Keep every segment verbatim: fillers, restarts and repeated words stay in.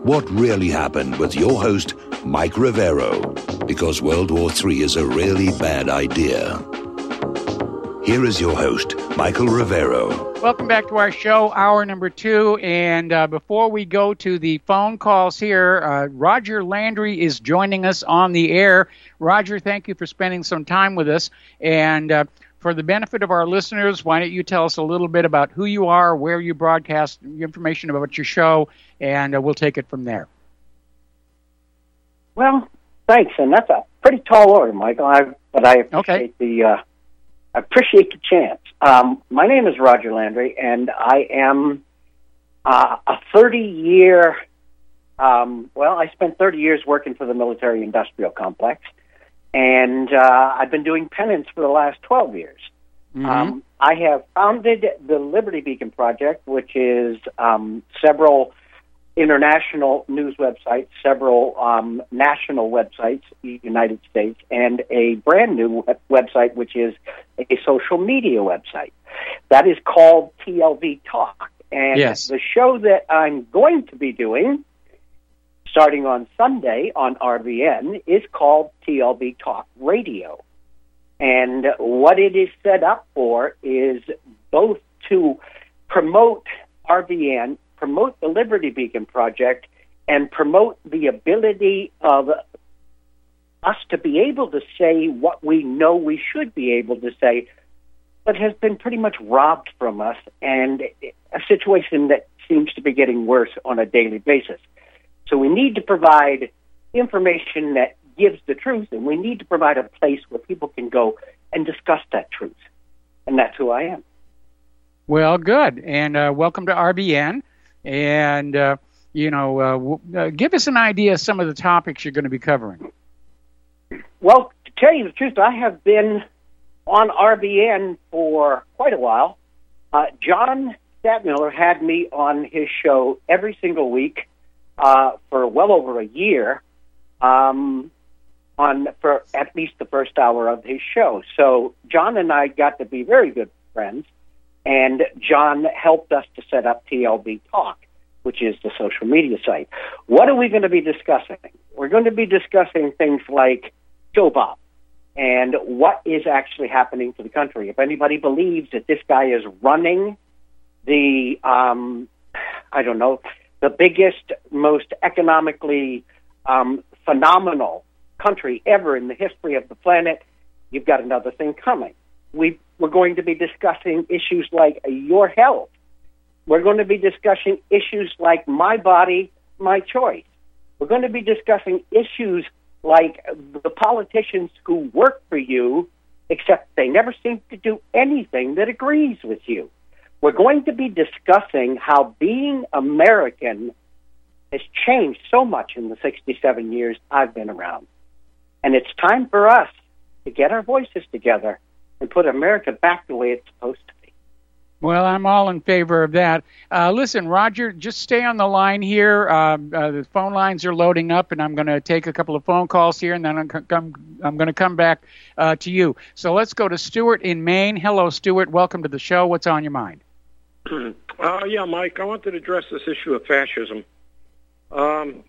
what really happened with your host, Mike Rivero, because World War Three is a really bad idea. Here is your host, Michael Rivero. Welcome back to our show, hour number two. And uh, before we go to the phone calls here, uh, Roger Landry is joining us on the air. Roger, thank you for spending some time with us. And uh, for the benefit of our listeners, why don't you tell us a little bit about who you are, where you broadcast information about your show, and uh, we'll take it from there. Well, thanks. And that's a pretty tall order, Michael, I, but I appreciate okay. the... Uh, I appreciate the chance. Um, my name is Roger Landry, and I am uh, a thirty-year, um, well, I spent thirty years working for the military-industrial complex, and uh, I've been doing penance for the last twelve years. Mm-hmm. Um, I have founded the Liberty Beacon Project, which is um, several international news websites, several um, national websites, United States, and a brand new website, which is a social media website. That is called T L V Talk. And yes. the show that I'm going to be doing, starting on Sunday on R B N, is called T L V Talk Radio. And what it is set up for is both to promote R B N, promote the Liberty Beacon Project, and promote the ability of us to be able to say what we know we should be able to say, but has been pretty much robbed from us, and a situation that seems to be getting worse on a daily basis. So we need to provide information that gives the truth, and we need to provide a place where people can go and discuss that truth. And that's who I am. Well, good. And uh, welcome to R B N. And, uh, you know, uh, w- uh, give us an idea of some of the topics you're going to be covering. Well, to tell you the truth, I have been on R B N for quite a while. Uh, John Stadtmiller had me on his show every single week uh, for well over a year, um, on for at least the first hour of his show. So John and I got to be very good friends. And John helped us to set up T L V Talk, which is the social media site. What are we going to be discussing? We're going to be discussing things like Joe Bob and what is actually happening to the country. If anybody believes that this guy is running the, um, I don't know, the biggest, most economically um, phenomenal country ever in the history of the planet, you've got another thing coming. We, we're going to be discussing issues like your health. We're going to be discussing issues like my body, my choice. We're going to be discussing issues like the politicians who work for you, except they never seem to do anything that agrees with you. We're going to be discussing how being American has changed so much in the sixty-seven years I've been around. And it's time for us to get our voices together and put America back the way it's supposed to be. Well, I'm all in favor of that. Uh, listen, Roger, just stay on the line here. Uh, uh, the phone lines are loading up, and I'm going to take a couple of phone calls here, and then I'm, come, I'm going to come back uh, to you. So let's go to Stuart in Maine. Hello, Stuart. Welcome to the show. What's on your mind? Uh, yeah, Mike, I wanted to address this issue of fascism. Um,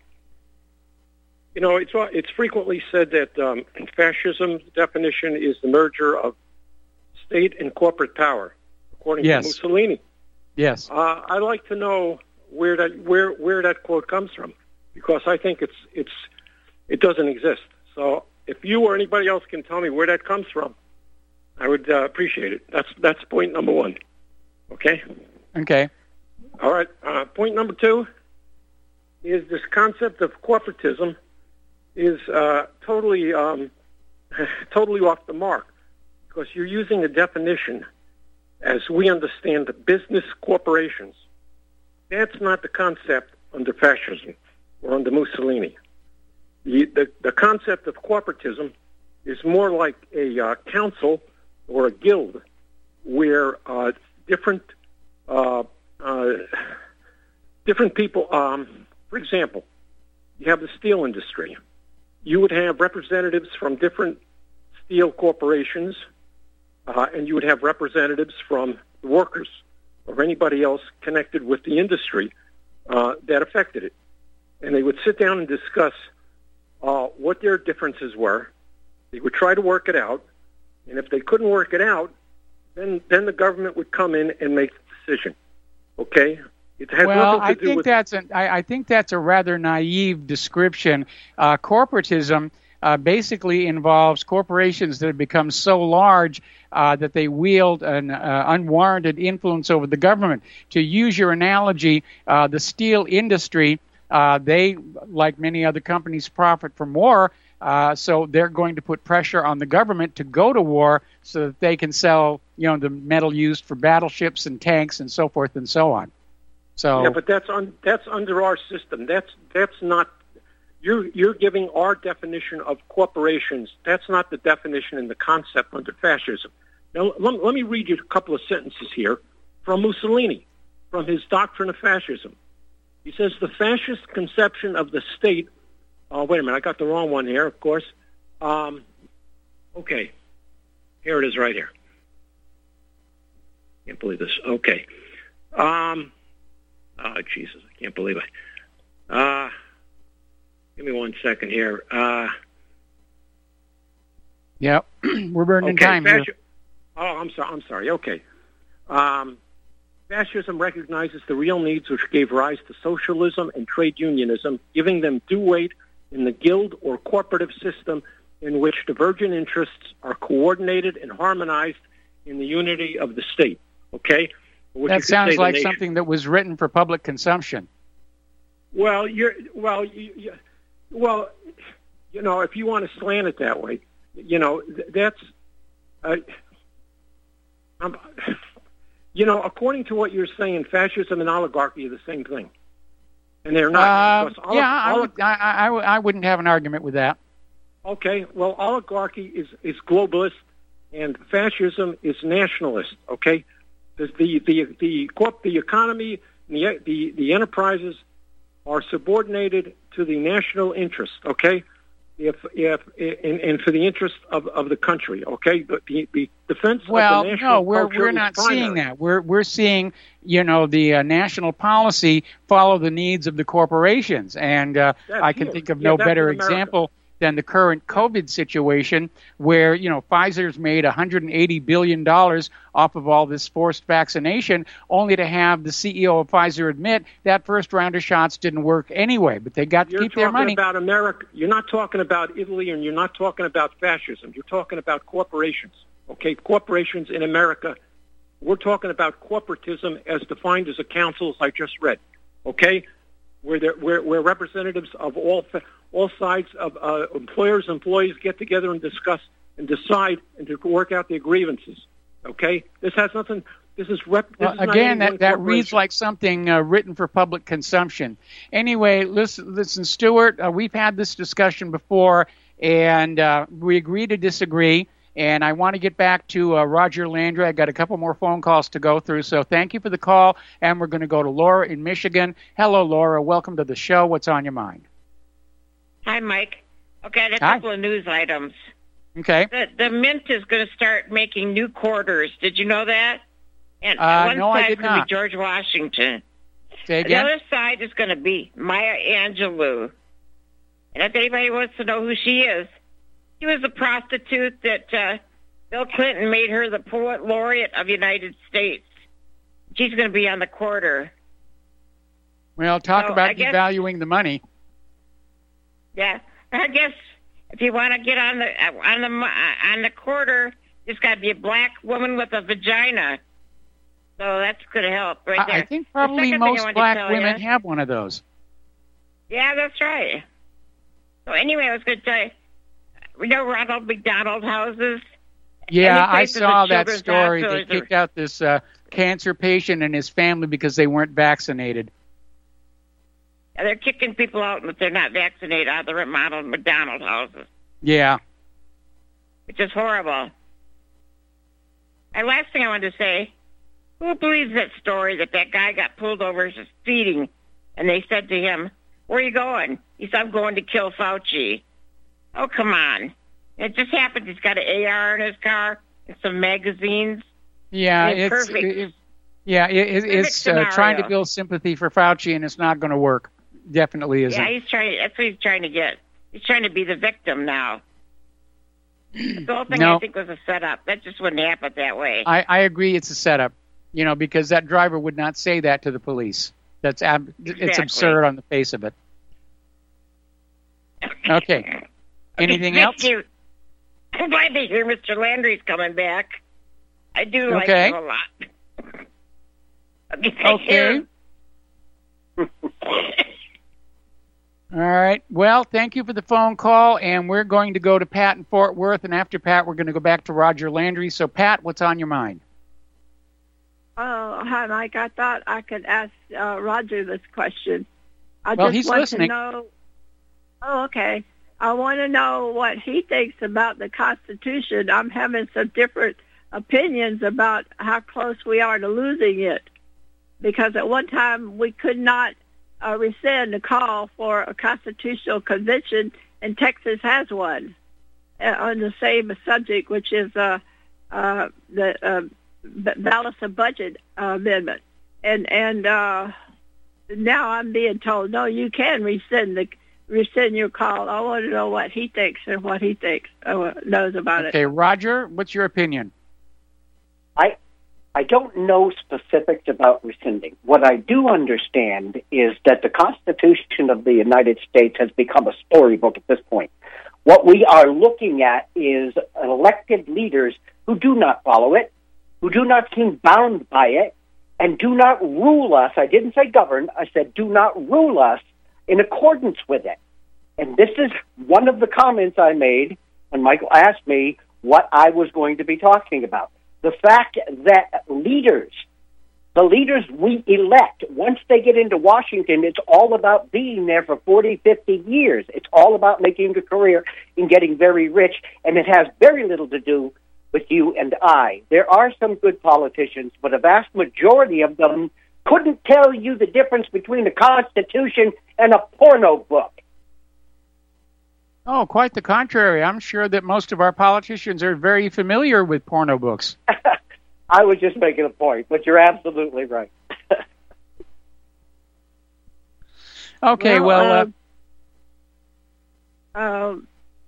you know, it's it's frequently said that um, fascism's definition is the merger of state and corporate power, according yes. to Mussolini. Yes. Uh, I'd like to know where that where where that quote comes from, because I think it's it's it doesn't exist. So if you or anybody else can tell me where that comes from, I would uh, appreciate it. That's that's point number one. Okay. Okay. All right. Uh, point number two is this concept of corporatism is uh, totally um, totally off the mark, because you're using a definition as we understand the business corporations. That's not the concept under fascism or under Mussolini. The, the, the concept of corporatism is more like a uh, council or a guild where uh, different uh, uh, different people, um, for example, you have the steel industry. You would have representatives from different steel corporations, uh, and you would have representatives from the workers or anybody else connected with the industry uh, that affected it. and they would sit down and discuss uh, what their differences were. They would try to work it out, and if they couldn't work it out, then then the government would come in and make the decision. Okay? It has well, nothing to I do think with that's an, I, I think that's a rather naive description. Uh, corporatism uh, basically involves corporations that have become so large uh, that they wield an uh, unwarranted influence over the government. To use your analogy, uh, the steel industry, uh, they, like many other companies, profit from war. Uh, so they're going to put pressure on the government to go to war so that they can sell, you know, the metal used for battleships and tanks and so forth and so on. So yeah, but that's un, that's under our system. That's that's not you're you're giving our definition of corporations. That's not the definition and the concept under fascism. Now let, let me read you a couple of sentences here from Mussolini, from his Doctrine of Fascism. He says the fascist conception of the state. Oh, wait a minute, I got the wrong one here, of course. Um, okay, here it is right here. Can't believe this. Okay. Um, oh, Jesus, I can't believe it. Uh, give me one second here. Uh, yep, we're burning okay, time fasci- here. Oh, I'm sorry. I'm sorry. Okay. Um, fascism recognizes the real needs which gave rise to socialism and trade unionism, giving them due weight in the guild or corporative system in which divergent interests are coordinated and harmonized in the unity of the state. Okay? Which that sounds like nation. something that was written for public consumption. Well, you're well, you, you, well, you know, if you want to slant it that way, you know, that's, uh, um, you know, according to what you're saying, fascism and oligarchy are the same thing. And they're not. Uh, yeah, I, would, I, I, I wouldn't have an argument with that. Okay, well, oligarchy is, is globalist, and fascism is nationalist. Okay, the the the the, corp, the economy, the, the the enterprises are subordinated to the national interest. Okay, if if and, and for the interest of, of the country. Okay, the the, the defense well, of the national no, we're culture we're not is primary. seeing that. We're we're seeing, you know, the uh, national policy follow the needs of the corporations, and uh, I can here. think of Yeah, no that's better in America. example than the current COVID situation, where, you know, Pfizer's made one hundred eighty billion dollars off of all this forced vaccination, only to have the C E O of Pfizer admit that first round of shots didn't work anyway, but they got to You're keep their money. talking about America. You're not talking about Italy, and you're not talking about fascism. You're talking about corporations. Okay, corporations in America. We're talking about corporatism as defined as a council, as I just read. Okay, where there, where, where representatives of all all sides of uh, employers, employees get together and discuss and decide and to work out their grievances. Okay, this has nothing. This is rep. This Well, is not again, any that, one that reads corporation. like something uh, written for public consumption. Anyway, listen, listen Stuart, uh, we've had this discussion before, and uh, we agree to disagree. And I want to get back to uh, Roger Landry. I got a couple more phone calls to go through, so thank you for the call. And we're going to go to Laura in Michigan. Hello, Laura. Welcome to the show. What's on your mind? Hi, Mike. Okay, I had a Hi. couple of news items. Okay. The, the Mint is going to start making new quarters. Did you know that? And Uh, one no, I side did could not. be George Washington. Say The again? other side is going to be Maya Angelou. And if anybody wants to know who she is, she was a prostitute that uh, Bill Clinton made her the poet laureate of the United States. She's going to be on the quarter. Well, talk So, about I guess- devaluing the money. Yeah, I guess if you want to get on the on the on the quarter, there's got to be a black woman with a vagina. So that's going to help right there. I, I think The probably second thing I most wanted to black tell women you- have one of those. Yeah, that's right. So anyway, I was going to tell you, we know Ronald McDonald houses. Yeah, Any I places saw with that children's story. They hospitals are- kicked out this uh, cancer patient and his family because they weren't vaccinated. And they're kicking people out if they're not vaccinated out of the Ronald McDonald houses, Yeah. which is horrible. And last thing I wanted to say, who believes that story that that guy got pulled over for speeding, and they said to him, "Where are you going?" He said, "I'm going to kill Fauci." Oh, come on. It just happened. He's got an A R in his car and some magazines. Yeah, Yeah, it's perfect. it- yeah, it, it, Perfect it's uh, trying to scenario. build sympathy for Fauci, and it's not going to work. definitely isn't. Yeah, he's trying. That's what he's trying to get. He's trying to be the victim now. The whole thing, No. I think, was a setup. That just wouldn't happen that way. I, I agree it's a setup, you know, because that driver would not say that to the police. That's ab- It's Exactly. absurd on the face of it. Okay. Anything Thank else? you. I'm glad to hear Mister Landry's coming back. I do like Okay. him a lot. Okay. Okay. All right. Well, thank you for the phone call, and we're going to go to Pat in Fort Worth, and after Pat, we're going to go back to Roger Landry. So, Pat, what's on your mind? Oh, hi, Mike. I thought I could ask uh, Roger this question. I Well, just he's want listening. to know. Oh, okay. I want to know what he thinks about the Constitution. I'm having some different opinions about how close we are to losing it, because at one time we could not uh, rescind a call for a constitutional convention, and Texas has one uh, on the same subject, which is uh, uh, the uh, b- balance of budget uh, amendment. And and uh, now I'm being told, no, you can rescind the rescind your call. I want to know what he thinks and what he thinks uh, knows about Okay, it. Roger, what's your opinion? I I don't know specifics about rescinding. What I do understand is that the Constitution of the United States has become a storybook at this point. What we are looking at is elected leaders who do not follow it, who do not seem bound by it, and do not rule us. I didn't say govern. I said do not rule us in accordance with it. And this is one of the comments I made when Michael asked me what I was going to be talking about. The fact that leaders, the leaders we elect, once they get into Washington, it's all about being there for forty, fifty years. It's all about making a career and getting very rich, and it has very little to do with you and I. There are some good politicians, but a vast majority of them couldn't tell you the difference between a Constitution and a porno book. Oh, quite the contrary. I'm sure that most of our politicians are very familiar with porno books. I was just making a point, but you're absolutely right. Okay, well, uh, um,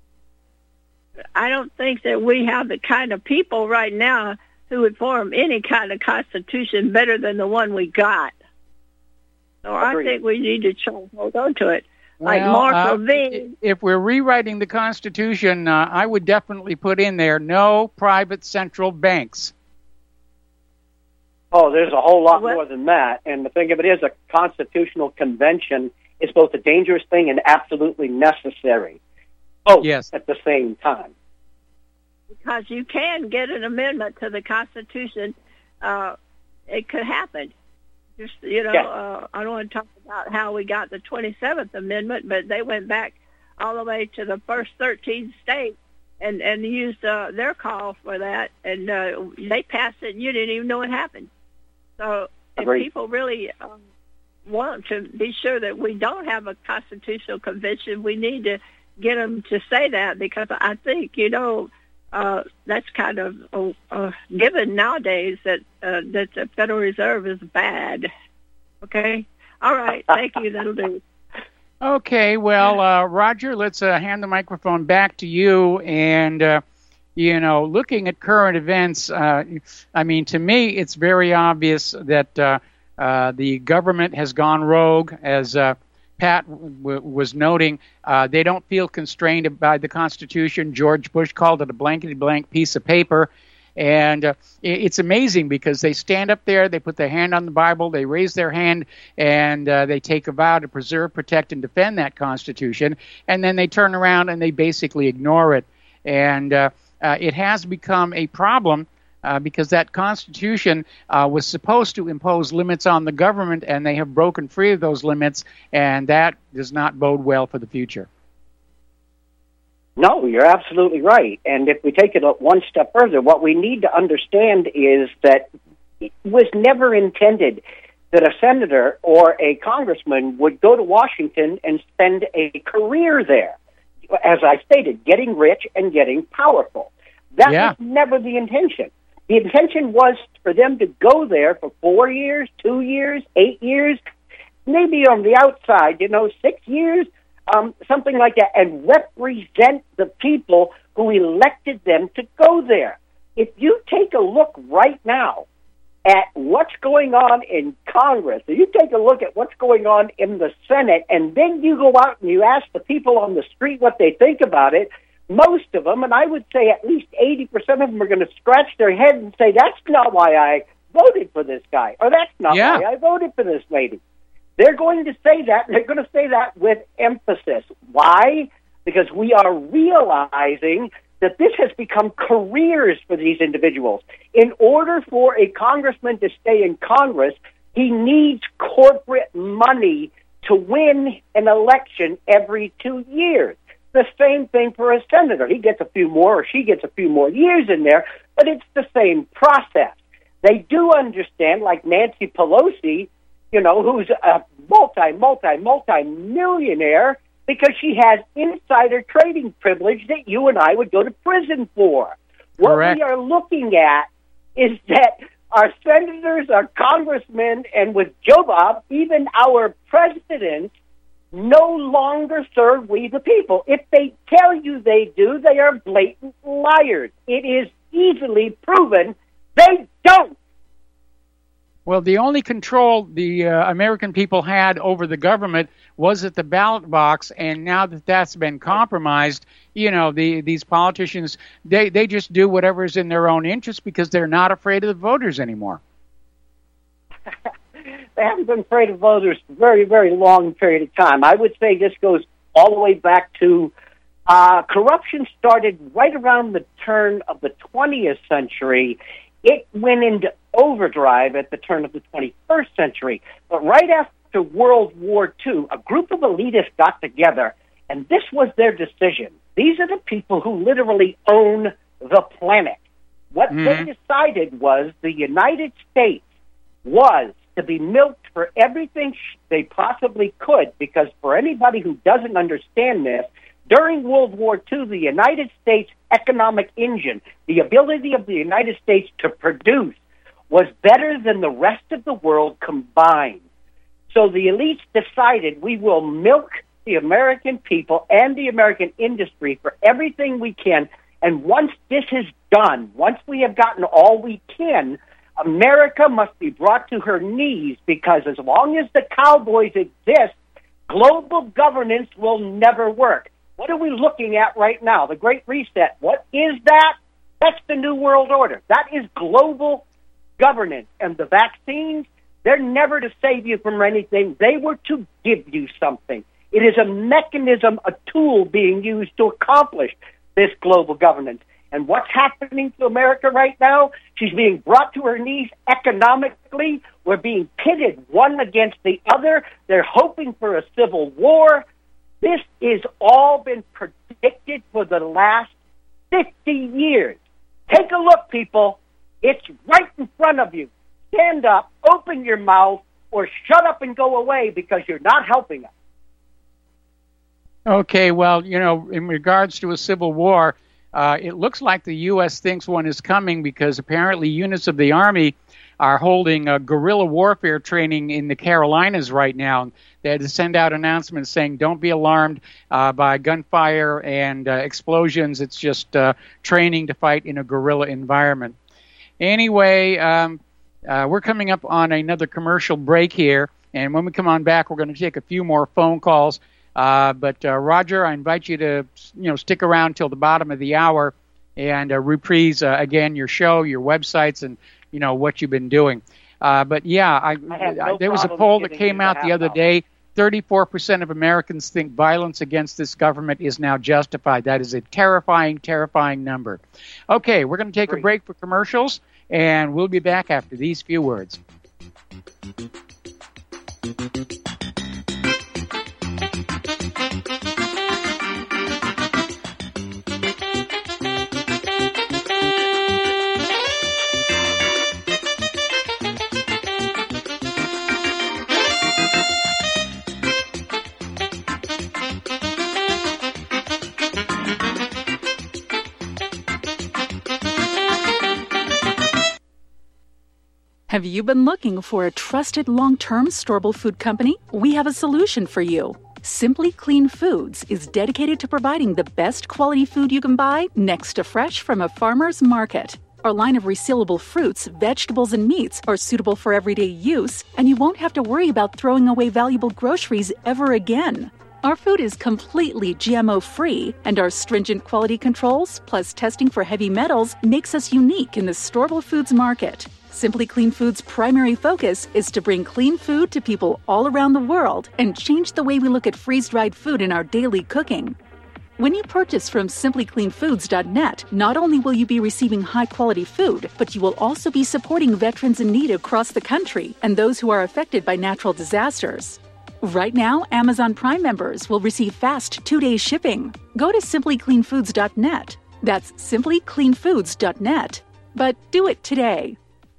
I don't think that we have the kind of people right now who would form any kind of constitution better than the one we got. So Agreed. I think we need to try and hold on to it. Like well, Mark uh, Levine. if we're rewriting the Constitution, uh, I would definitely put in there no private central banks. Oh, there's a whole lot What? more than that. And the thing of it is, a constitutional convention is both a dangerous thing and absolutely necessary, both Yes. at the same time. Because you can get an amendment to the Constitution. Uh, it could happen. Just, you know, Yeah. uh, I don't want to talk about how we got the twenty-seventh Amendment, but they went back all the way to the first thirteen states and, and used uh, their call for that, and uh, they passed it, and you didn't even know what happened. So if Agreed. people really um, want to be sure that we don't have a constitutional convention, we need to get them to say that, because I think, you know, Uh, that's kind of uh, uh, given nowadays that uh, that the Federal Reserve is bad. Okay? All right. Thank you. That'll do. Okay, well, uh, Roger, let's uh, hand the microphone back to you. And, uh, you know, looking at current events, uh, I mean, to me, it's very obvious that uh, uh, the government has gone rogue, as uh, Pat w- was noting. Uh, they don't feel constrained by the Constitution. George Bush called it a blankety blank piece of paper. And uh, it's amazing because they stand up there, they put their hand on the Bible, they raise their hand, and uh, they take a vow to preserve, protect, and defend that Constitution. And then they turn around and they basically ignore it. And uh, uh, it has become a problem uh, because that Constitution uh, was supposed to impose limits on the government, and they have broken free of those limits, and that does not bode well for the future. No, you're absolutely right. And if we take it one step further, what we need to understand is that it was never intended that a senator or a congressman would go to Washington and spend a career there. As I stated, getting rich and getting powerful. That Yeah. was never the intention. The intention was for them to go there for four years, two years, eight years, maybe on the outside, you know, six years, um, something like that, and represent the people who elected them to go there. If you take a look right now at what's going on in Congress, if you take a look at what's going on in the Senate, and then you go out and you ask the people on the street what they think about it, most of them, and I would say at least eighty percent of them, are going to scratch their head and say, that's not why I voted for this guy, or that's not yeah. why I voted for this lady. They're going to say that, and they're going to say that with emphasis. Why? Because we are realizing that this has become careers for these individuals. In order for a congressman to stay in Congress, he needs corporate money to win an election every two years. The same thing for a senator. He gets a few more, or she gets a few more years in there, but it's the same process. They do understand, like Nancy Pelosi, you know, who's a multi, multi, multi-millionaire, because she has insider trading privilege that you and I would go to prison for. What Correct. we are looking at is that our senators, our congressmen, and with Joe Bob, even our presidents, no longer serve we the people. If they tell you they do, they are blatant liars. It is easily proven they don't. Well, the only control the uh, American people had over the government was at the ballot box, and now that that's been compromised, you know, the, these politicians, they, they just do whatever is in their own interest because they're not afraid of the voters anymore. They haven't been afraid of voters for a very, very long period of time. I would say this goes all the way back to uh, corruption started right around the turn of the twentieth century. It went into overdrive at the turn of the twenty-first century. But right after World War Two, a group of elitists got together, and this was their decision. These are the people who literally own the planet. What mm-hmm. they decided was the United States was to be milked for everything they possibly could, because for anybody who doesn't understand this, during World War Two, the United States economic engine, the ability of the United States to produce, was better than the rest of the world combined. So the elites decided we will milk the American people and the American industry for everything we can, and once this is done, once we have gotten all we can, America must be brought to her knees, because as long as the cowboys exist, global governance will never work. What are we looking at right now? The Great Reset. What is that? That's the New World Order. That is global governance. And the vaccines, they're never to save you from anything. They were to give you something. It is a mechanism, a tool being used to accomplish this global governance. And what's happening to America right now? She's being brought to her knees economically. We're being pitted one against the other. They're hoping for a civil war. This has all been predicted for the last fifty years. Take a look, people. It's right in front of you. Stand up, open your mouth, or shut up and go away, because you're not helping us. Okay, well, you know, in regards to a civil war, Uh, it looks like the U S thinks one is coming, because apparently units of the Army are holding a guerrilla warfare training in the Carolinas right now. They had to send out announcements saying, don't be alarmed uh, by gunfire and uh, explosions. It's just uh, training to fight in a guerrilla environment. Anyway, um, uh, we're coming up on another commercial break here. And when we come on back, we're going to take a few more phone calls. Uh, but, uh, Roger, I invite you to, you know, stick around till the bottom of the hour and uh, reprise, uh, again, your show, your websites, and, you know, what you've been doing. Uh, but, yeah, I, I no I, there was a poll that came out the other hour. day. thirty-four percent of Americans think violence against this government is now justified. That is a terrifying, terrifying number. Okay, we're going to take Great. a break for commercials, and we'll be back after these few words. Have you been looking for a trusted long-term storable food company? We have a solution for you. Simply Clean Foods is dedicated to providing the best quality food you can buy next to fresh from a farmer's market. Our line of resealable fruits, vegetables, and meats are suitable for everyday use, and you won't have to worry about throwing away valuable groceries ever again. Our food is completely G M O-free, and our stringent quality controls, plus testing for heavy metals, makes us unique in the storable foods market. Simply Clean Foods' primary focus is to bring clean food to people all around the world and change the way we look at freeze-dried food in our daily cooking. When you purchase from simply clean foods dot net, not only will you be receiving high-quality food, but you will also be supporting veterans in need across the country and those who are affected by natural disasters. Right now, Amazon Prime members will receive fast two-day shipping. Go to simply clean foods dot net. That's simply clean foods dot net. But do it today.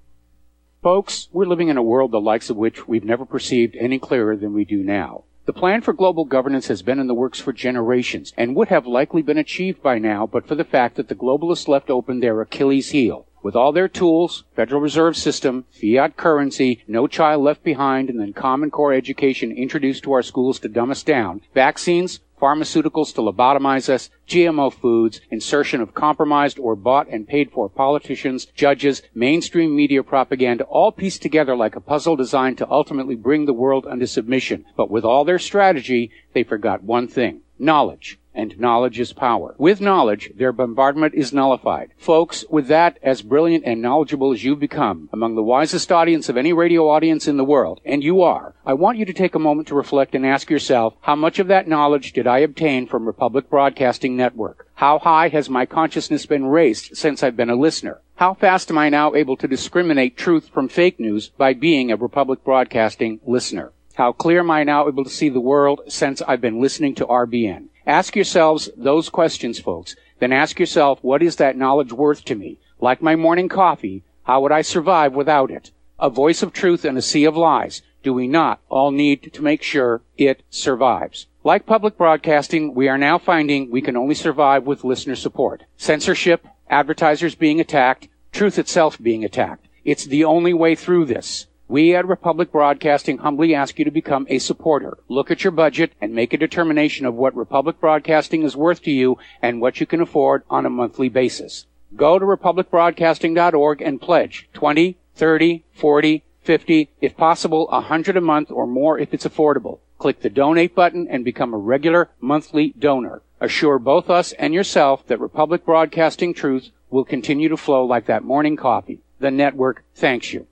Folks, we're living in a world the likes of which we've never perceived any clearer than we do now. The plan for global governance has been in the works for generations and would have likely been achieved by now but for the fact that the globalists left open their Achilles heel. With all their tools, Federal Reserve System, fiat currency, no child left behind, and then Common Core education introduced to our schools to dumb us down, vaccines, pharmaceuticals to lobotomize us, G M O foods, insertion of compromised or bought and paid for politicians, judges, mainstream media propaganda, all pieced together like a puzzle designed to ultimately bring the world under submission. But with all their strategy, they forgot one thing: knowledge. And knowledge is power. With knowledge, their bombardment is nullified. Folks, with that, as brilliant and knowledgeable as you've become, among the wisest audience of any radio audience in the world, and you are, I want you to take a moment to reflect and ask yourself, how much of that knowledge did I obtain from Republic Broadcasting Network? How high has my consciousness been raised since I've been a listener? How fast am I now able to discriminate truth from fake news by being a Republic Broadcasting listener? How clear am I now able to see the world since I've been listening to R B N? Ask yourselves those questions, folks. Then ask yourself, what is that knowledge worth to me? Like my morning coffee, how would I survive without it? A voice of truth in a sea of lies. Do we not all need to make sure it survives? Like public broadcasting, we are now finding we can only survive with listener support. Censorship, advertisers being attacked, truth itself being attacked. It's the only way through this. We at Republic Broadcasting humbly ask you to become a supporter. Look at your budget and make a determination of what Republic Broadcasting is worth to you and what you can afford on a monthly basis. Go to republic broadcasting dot org and pledge twenty, thirty, forty, fifty, if possible one hundred a month or more if it's affordable. Click the donate button and become a regular monthly donor. Assure both us and yourself that Republic Broadcasting truth will continue to flow like that morning coffee. The network thanks you.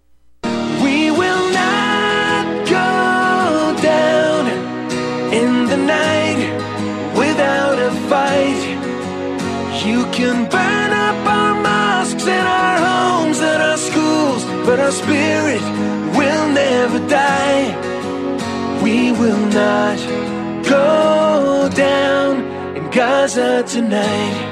We will not go down in the night without a fight. You can burn up our mosques and our homes and our schools, but our spirit will never die. We will not go down in Gaza tonight.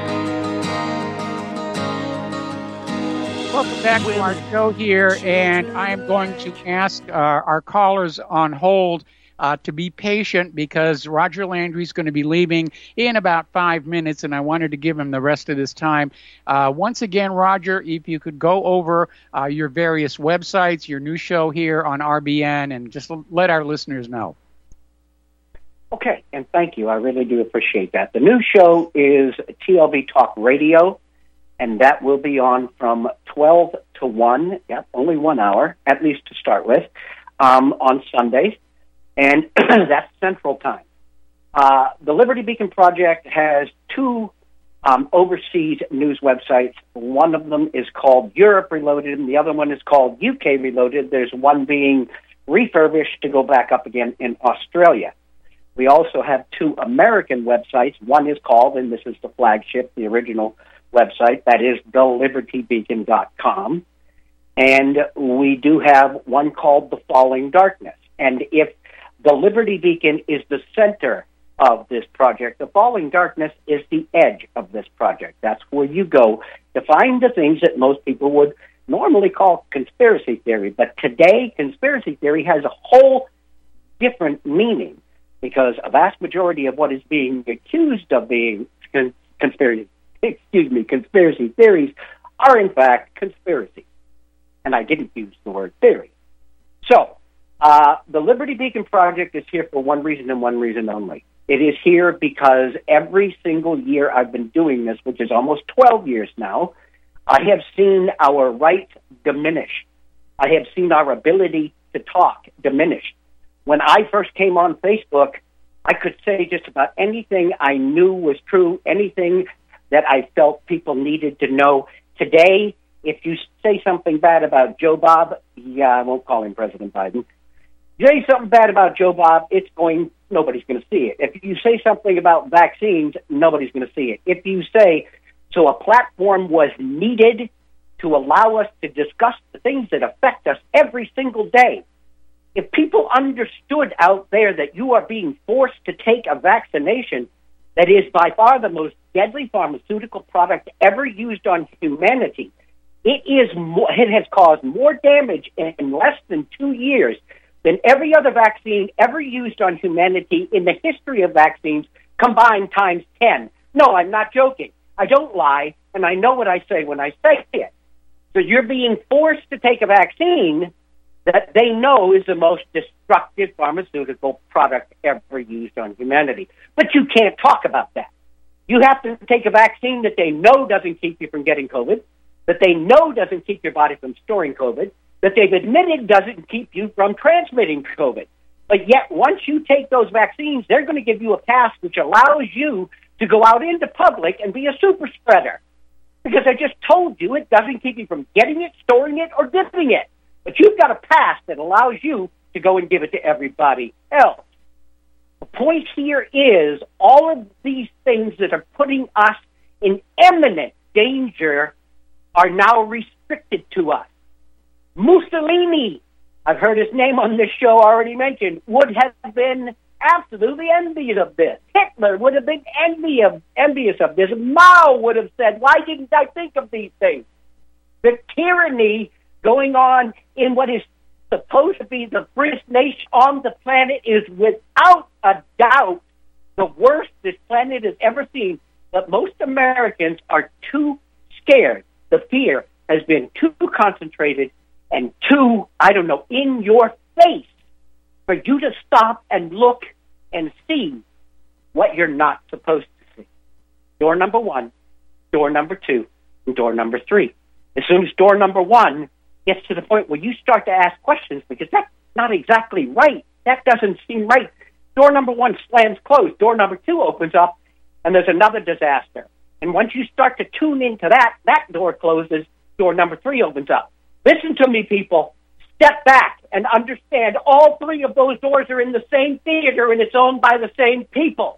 Welcome back to our show here, and I am going to ask uh, our callers on hold uh, to be patient because Roger Landry is going to be leaving in about five minutes, and I wanted to give him the rest of this time. Uh, once again, Roger, if you could go over uh, your various websites, your new show here on R B N, and just let our listeners know. Okay, and thank you. I really do appreciate that. The new show is T L B Talk Radio, and that will be on from twelve to one, yep, only one hour, at least to start with, um, on Sundays, and that's Central Time. Uh, the Liberty Beacon Project has two um, overseas news websites. One of them is called Europe Reloaded, and the other one is called U K Reloaded. There's one being refurbished to go back up again in Australia. We also have two American websites. One is called, and this is the flagship, the original website, that is the liberty beacon dot com. And we do have one called The Falling Darkness. And if the Liberty Beacon is the center of this project, The Falling Darkness is the edge of this project. That's where you go to find the things that most people would normally call conspiracy theory. But today, conspiracy theory has a whole different meaning because a vast majority of what is being accused of being con- conspiracy excuse me, conspiracy theories are in fact conspiracy. and I didn't use the word theory. So, uh, the Liberty Beacon Project is here for one reason and one reason only. It is here because every single year I've been doing this, which is almost twelve years now, I have seen our rights diminish. I have seen our ability to talk diminish. When I first came on Facebook, I could say just about anything I knew was true, anything that I felt people needed to know. Today, if you say something bad about Joe Bob, yeah, I won't call him President Biden. You say something bad about Joe Bob, it's going, nobody's going to see it. If you say something about vaccines, nobody's going to see it. If you say, so a platform was needed to allow us to discuss the things that affect us every single day. If people understood out there that you are being forced to take a vaccination that is by far the most deadly pharmaceutical product ever used on humanity, it is more, it has caused more damage in less than two years than every other vaccine ever used on humanity in the history of vaccines combined times ten. No, I'm not joking. I don't lie, and I know what I say when I say it. So you're being forced to take a vaccine that they know is the most destructive pharmaceutical product ever used on humanity. But you can't talk about that. You have to take a vaccine that they know doesn't keep you from getting COVID, that they know doesn't keep your body from storing COVID, that they've admitted doesn't keep you from transmitting COVID. But yet, once you take those vaccines, they're going to give you a pass which allows you to go out into public and be a super spreader. Because I just told you it doesn't keep you from getting it, storing it, or giving it. But you've got a pass that allows you to go and give it to everybody else. The point here is all of these things that are putting us in imminent danger are now restricted to us. Mussolini, I've heard his name on this show already mentioned, would have been absolutely envious of this. Hitler would have been envy of, envious of this. Mao would have said, why didn't I think of these things? The tyranny going on in what is supposed to be the freest nation on the planet is without a doubt the worst this planet has ever seen. But most Americans are too scared. The fear has been too concentrated and too, I don't know, in your face for you to stop and look and see what you're not supposed to see. Door number one, door number two, and door number three. As soon as door number one gets to the point where you start to ask questions because that's not exactly right, that doesn't seem right, door number one slams closed, door number two opens up, and there's another disaster. And once you start to tune into that, that door closes, door number three opens up. Listen to me, people. Step back and understand all three of those doors are in the same theater and it's owned by the same people.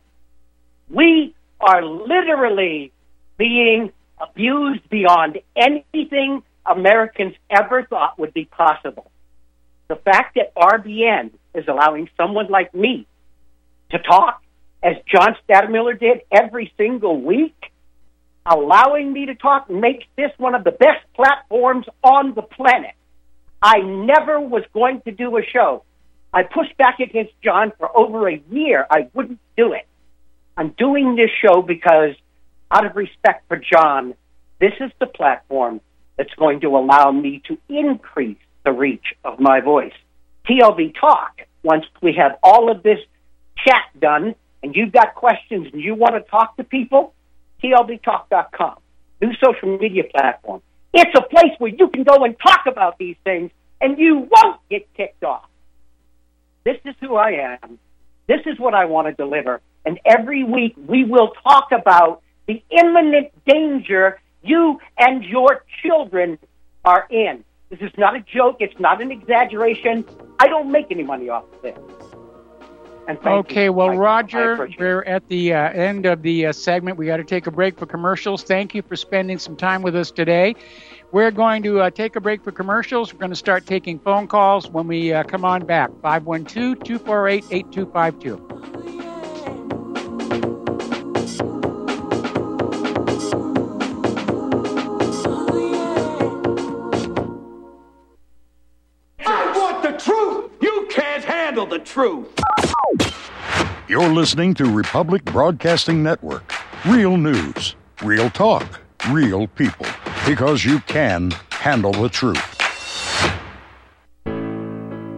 We are literally being abused beyond anything Americans ever thought would be possible. The fact that R B N is allowing someone like me to talk, as John Stadtmiller did every single week, allowing me to talk makes this one of the best platforms on the planet. I never was going to do a show. I pushed back against John for over a year. I wouldn't do it. I'm doing this show because, out of respect for John, this is the platform that's going to allow me to increase the reach of my voice. T L B Talk, once we have all of this chat done, and you've got questions and you want to talk to people, T L B talk dot com, new social media platform. It's a place where you can go and talk about these things, and you won't get kicked off. This is who I am. This is what I want to deliver. And every week we will talk about the imminent danger you and your children are in. This is not a joke. It's not an exaggeration. I don't make any money off of this. Okay, you, well, Mike, Roger, we're at the uh, end of the uh, segment. We got to take a break for commercials. Thank you for spending some time with us today. We're going to uh, take a break for commercials. We're going to start taking phone calls when we uh, come on back. five one two, two four eight, eight two five two. I want the truth! You can't handle the truth! You're listening to Republic Broadcasting Network. Real news, real talk, real people. Because you can handle the truth.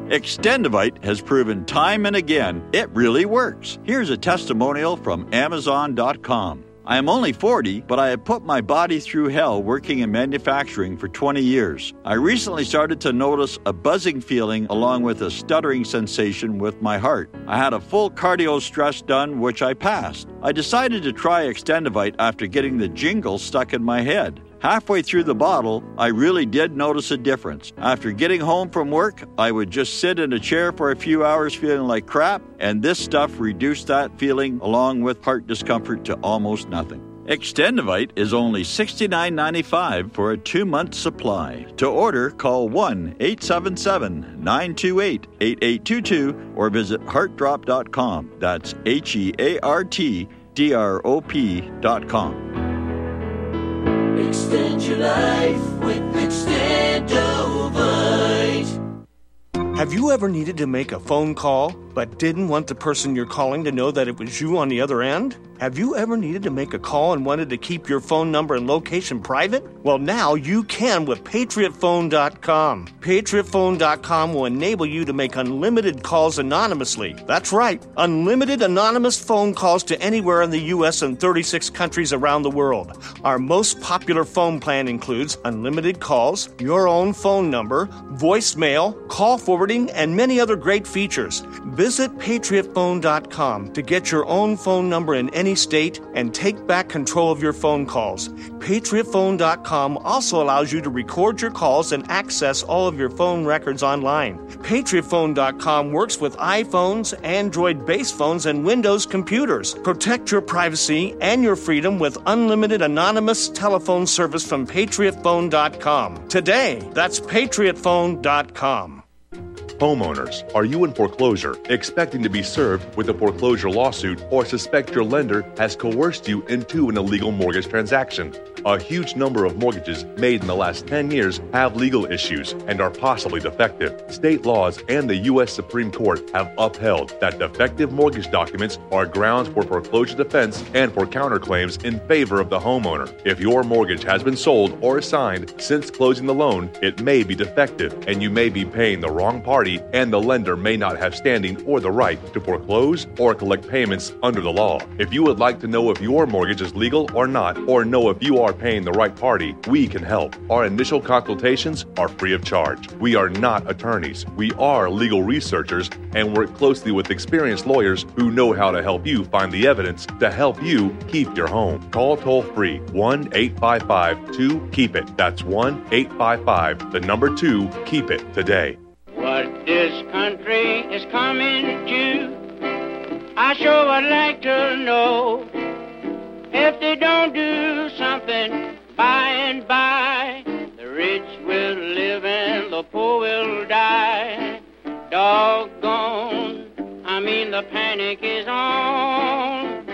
Extendivite has proven time and again it really works. Here's a testimonial from Amazon dot com. I am only forty, but I have put my body through hell working in manufacturing for twenty years. I recently started to notice a buzzing feeling along with a stuttering sensation with my heart. I had a full cardio stress done, which I passed. I decided to try Extendivite after getting the jingle stuck in my head. Halfway through the bottle, I really did notice a difference. After getting home from work, I would just sit in a chair for a few hours feeling like crap, and this stuff reduced that feeling along with heart discomfort to almost nothing. Extendivite is only sixty-nine ninety-five for a two-month supply. To order, call one eight seven seven, nine two eight, eight eight two two or visit heart drop dot com. That's H E A R T D R O P dot com. Extend your life with Extendovite. Have you ever needed to make a phone call but didn't want the person you're calling to know that it was you on the other end? Have you ever needed to make a call and wanted to keep your phone number and location private? Well, now you can with Patriot Phone dot com. Patriot Phone dot com will enable you to make unlimited calls anonymously. That's right, unlimited anonymous phone calls to anywhere in the U S and thirty-six countries around the world. Our most popular phone plan includes unlimited calls, your own phone number, voicemail, call forwarding, and many other great features. Visit Patriot Phone dot com to get your own phone number in any state and take back control of your phone calls. Patriot Phone dot com also allows you to record your calls and access all of your phone records online. Patriot Phone dot com works with iPhones, Android-based phones, and Windows computers. Protect your privacy and your freedom with unlimited anonymous telephone service from Patriot Phone dot com. Today, that's Patriot Phone dot com. Homeowners, are you in foreclosure, expecting to be served with a foreclosure lawsuit, or suspect your lender has coerced you into an illegal mortgage transaction? A huge number of mortgages made in the last ten years have legal issues and are possibly defective. State laws and the U S Supreme Court have upheld that defective mortgage documents are grounds for foreclosure defense and for counterclaims in favor of the homeowner. If your mortgage has been sold or assigned since closing the loan, it may be defective and you may be paying the wrong party, and the lender may not have standing or the right to foreclose or collect payments under the law. If you would like to know if your mortgage is legal or not, or know if you are paying the right party, we can help. Our initial consultations are free of charge. We are not attorneys. We are legal researchers and work closely with experienced lawyers who know how to help you find the evidence to help you keep your home. Call toll-free one eight five five two keep it. That's one eight five five, the number two, keep it today. What this country is coming to, I sure would like to know. If they don't do something by and by, the rich will live and the poor will die. Doggone, I mean the panic is on.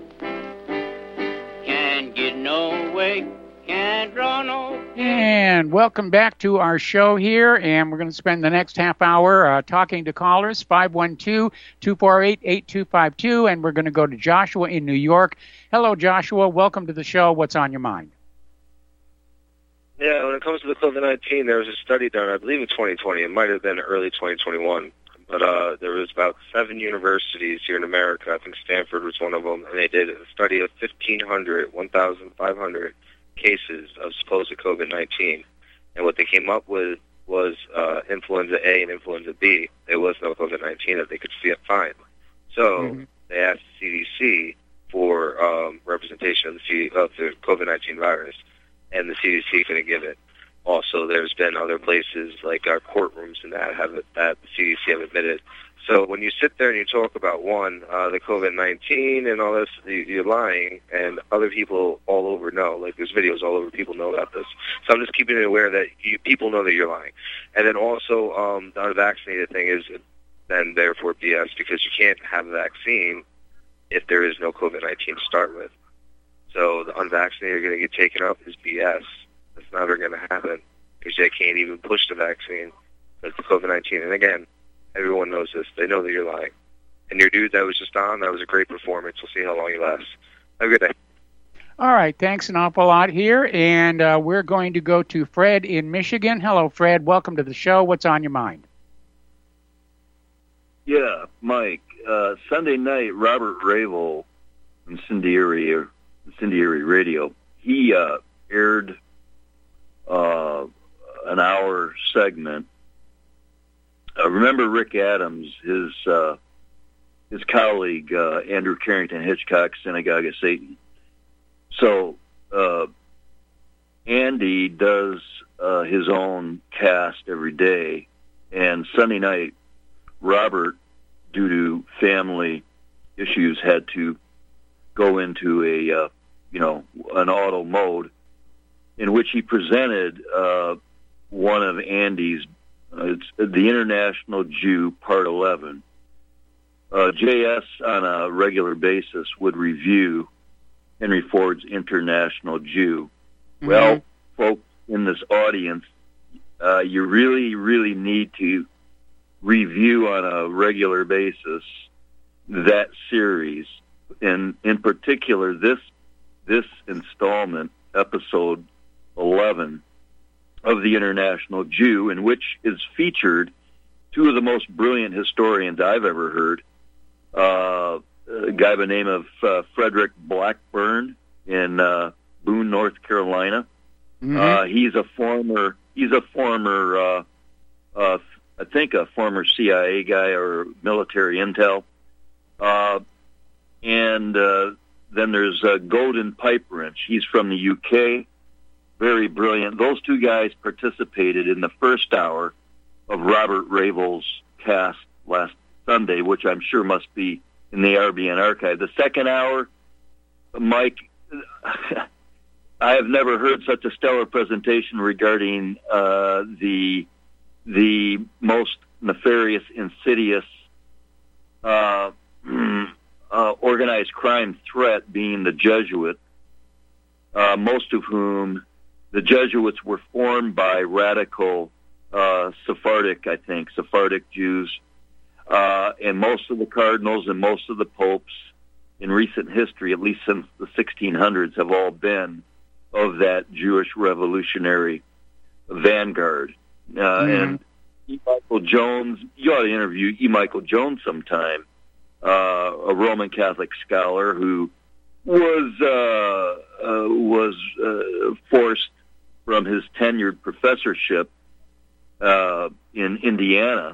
Can't get no way, can't draw no. And welcome back to our show here, and we're going to spend the next half hour uh, talking to callers, five one two, two four eight, eight two five two, and we're going to go to Joshua in New York. Hello, Joshua. Welcome to the show. What's on your mind? Yeah, when it comes to the COVID nineteen, there was a study done, I believe in twenty twenty. It might have been early twenty twenty-one. But uh, there was about seven universities here in America. I think Stanford was one of them, and they did a study of fifteen hundred, one thousand five hundred cases of supposed COVID nineteen. And what they came up with was uh, influenza A and influenza B. There was no COVID nineteen that they could see it fine. So mm-hmm. they asked the C D C for um, representation of the, C- of the COVID nineteen virus, and the C D C couldn't give it. Also, there's been other places like our courtrooms and that have that the C D C have admitted. So when you sit there and you talk about, one, uh, the COVID nineteen and all this, you're lying, and other people all over know. Like, there's videos all over, people know about this. So I'm just keeping it aware that you, people know that you're lying. And then also, um, the unvaccinated thing is then therefore B S, because you can't have a vaccine if there is no COVID nineteen to start with. So the unvaccinated are going to get taken up is B S. That's never going to happen because they can't even push the vaccine. That's the COVID nineteen. And again, everyone knows this. They know that you're lying. And your dude that was just on, that was a great performance. We'll see how long he lasts. Have a good day. All right. Thanks an awful lot here. And uh, we're going to go to Fred in Michigan. Hello, Fred. Welcome to the show. What's on your mind? Yeah, Mike. Uh, Sunday night, Robert Ravel from Incendiary, or Incendiary Radio, he uh, aired uh, an hour segment. Uh, remember Rick Adams, his uh, his colleague, uh, Andrew Carrington Hitchcock, Synagogue of Satan. So uh, Andy does uh, his own cast every day, and Sunday night, Robert, due to family issues, had to go into a, uh, you know, an auto mode in which he presented uh, one of Andy's, uh, it's The International Jew, Part eleven. Uh, J S, on a regular basis, would review Henry Ford's International Jew. Mm-hmm. Well, folks in this audience, uh, you really, really need to review on a regular basis that series, and in particular this this installment, episode eleven of The International Jew, in which is featured two of the most brilliant historians I've ever heard. Uh, a guy by the name of uh, Frederick Blackburn in uh, Boone, North Carolina. Mm-hmm. Uh, he's a former he's a former uh, uh, I think a former C I A guy or military intel. Uh, and uh, then there's uh, Golden Pipe Wrench. He's from the U K. Very brilliant. Those two guys participated in the first hour of Robert Ravel's cast last Sunday, which I'm sure must be in the R B N archive. The second hour, Mike, I have never heard such a stellar presentation regarding uh, the the most nefarious, insidious, uh, uh, organized crime threat being the Jesuit, uh, most of whom, the Jesuits were formed by radical uh, Sephardic, I think, Sephardic Jews, uh, and most of the cardinals and most of the popes in recent history, at least since the sixteen hundreds, have all been of that Jewish revolutionary vanguard. Uh, mm-hmm. And E. Michael Jones, you ought to interview E. Michael Jones sometime, uh, a Roman Catholic scholar who was uh, uh, was uh, forced from his tenured professorship uh, in Indiana.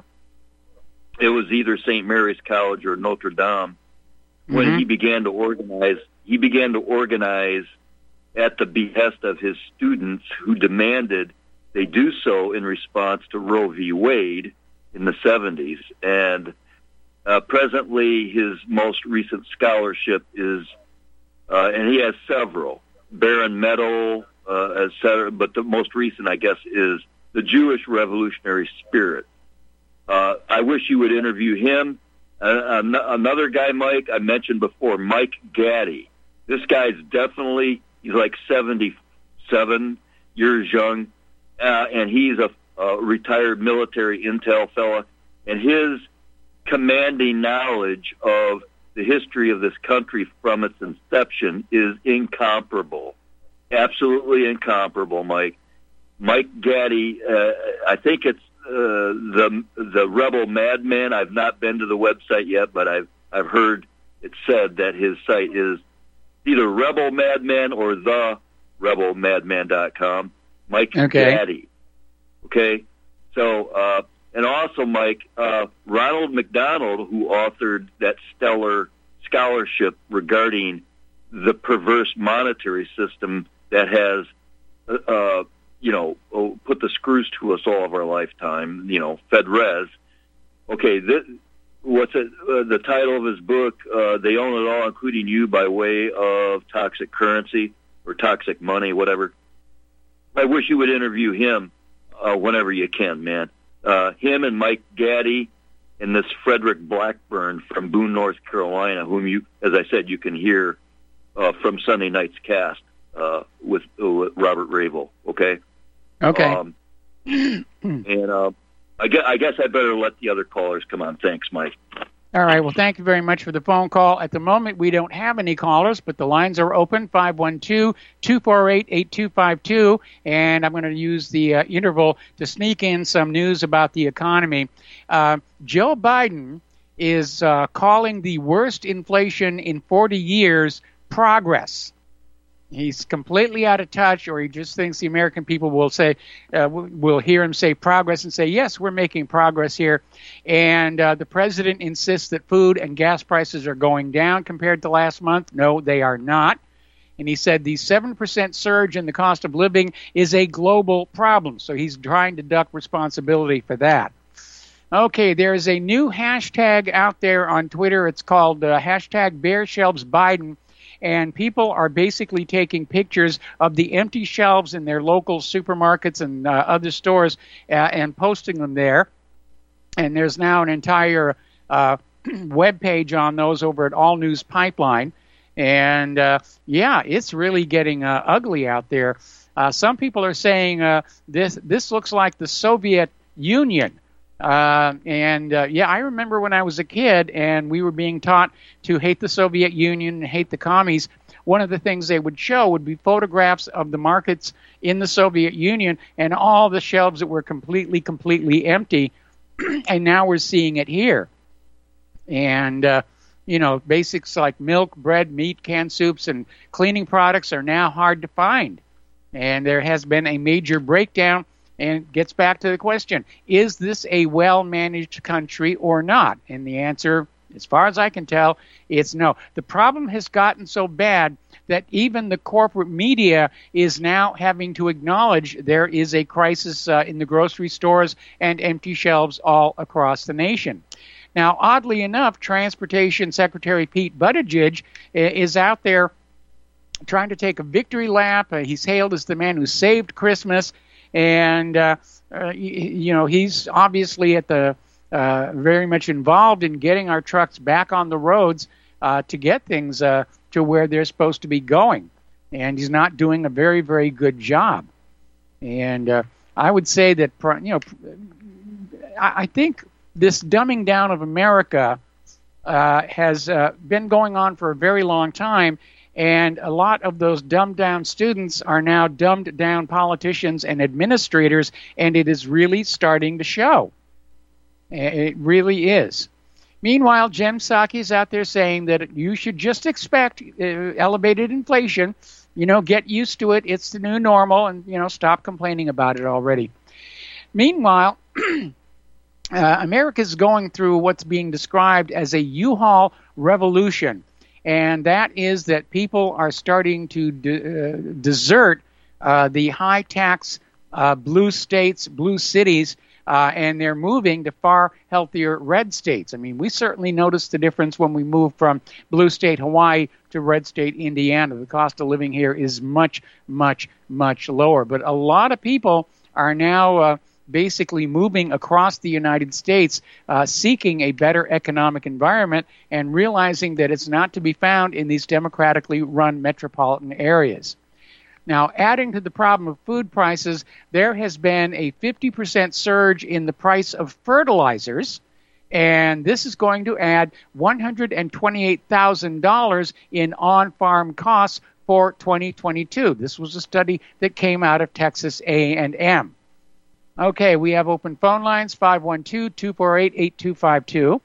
It was either Saint Mary's College or Notre Dame when mm-hmm. he began to organize. He began to organize at the behest of his students, who demanded they do so in response to Roe v. Wade in the seventies. And uh, presently, his most recent scholarship is, uh, and he has several, Baron Medal, uh, et cetera, but the most recent, I guess, is The Jewish Revolutionary Spirit. Uh, I wish you would interview him. Uh, another guy, Mike, I mentioned before, Mike Gaddy. This guy's definitely, he's like seventy-seven years young. Uh, and he's a, a retired military intel fella, and his commanding knowledge of the history of this country from its inception is incomparable. Absolutely incomparable, Mike. Mike Gaddy, uh, I think it's uh, the the Rebel Madman. I've not been to the website yet, but I've I've heard it said that his site is either Rebel Madman or the rebel madman dot com. Mike okay. Gaddy. Okay? So, uh, and also, Mike, uh, Ronald McDonald, who authored that stellar scholarship regarding the perverse monetary system that has, uh, you know, put the screws to us all of our lifetime, you know, FedRes. Okay, this, what's it, uh, the title of his book? Uh, They Own It All, Including You, by way of Toxic Currency or Toxic Money, whatever. I wish you would interview him uh, whenever you can, man. Uh, him and Mike Gaddy and this Frederick Blackburn from Boone, North Carolina, whom you, as I said, you can hear uh, from Sunday night's cast uh, with, uh, with Robert Ravel. Okay. Okay. Um, and uh, I guess I guess I better let the other callers come on. Thanks, Mike. All right. Well, thank you very much for the phone call. At the moment, we don't have any callers, but the lines are open, five one two, two four eight, eight two five two. And I'm going to use the uh, interval to sneak in some news about the economy. Uh, Joe Biden is uh, calling the worst inflation in forty years progress. He's completely out of touch, or he just thinks the American people will say, uh, will hear him say progress and say, yes, we're making progress here. And uh, the president insists that food and gas prices are going down compared to last month. No, they are not. And he said the seven percent surge in the cost of living is a global problem. So he's trying to duck responsibility for that. Okay, there is a new hashtag out there on Twitter. It's called uh, hashtag Bare Shelves Biden. And people are basically taking pictures of the empty shelves in their local supermarkets and uh, other stores uh, and posting them there. And there's now an entire uh, web page on those over at All News Pipeline. And, uh, yeah, it's really getting uh, ugly out there. Uh, some people are saying uh, this this looks like the Soviet Union. Uh, and, uh, yeah, I remember when I was a kid and we were being taught to hate the Soviet Union and hate the commies. One of the things they would show would be photographs of the markets in the Soviet Union and all the shelves that were completely, completely empty. And now we're seeing it here. And, uh, you know, basics like milk, bread, meat, canned soups, and cleaning products are now hard to find. And there has been a major breakdown. And it gets back to the question, is this a well-managed country or not? And the answer, as far as I can tell, it's no. The problem has gotten so bad that even the corporate media is now having to acknowledge there is a crisis uh, in the grocery stores and empty shelves all across the nation. Now, oddly enough, Transportation Secretary Pete Buttigieg is out there trying to take a victory lap. Uh, he's hailed as the man who saved Christmas. And, uh, uh, you, you know, he's obviously at the uh, very much involved in getting our trucks back on the roads uh, to get things uh, to where they're supposed to be going. And he's not doing a very, very good job. And uh, I would say that, you know, I, I think this dumbing down of America uh, has uh, been going on for a very long time. And a lot of those dumbed-down students are now dumbed-down politicians and administrators, and it is really starting to show. It really is. Meanwhile, Jen Psaki is out there saying that you should just expect uh, elevated inflation. You know, get used to it. It's the new normal, and, you know, stop complaining about it already. Meanwhile, uh, America is going through what's being described as a U-Haul revolution. And that is that people are starting to de- uh, desert uh, the high-tax uh, blue states, blue cities, uh, and they're moving to far healthier red states. I mean, we certainly noticed the difference when we moved from blue state Hawaii to red state Indiana. The cost of living here is much, much, much lower. But a lot of people are now uh, basically moving across the United States, uh, seeking a better economic environment and realizing that it's not to be found in these democratically run metropolitan areas. Now, adding to the problem of food prices, there has been a fifty percent surge in the price of fertilizers, and this is going to add one hundred twenty-eight thousand dollars in on-farm costs for twenty twenty-two. This was a study that came out of Texas A and M. Okay, we have open phone lines, five one two, two four eight, eight two five two.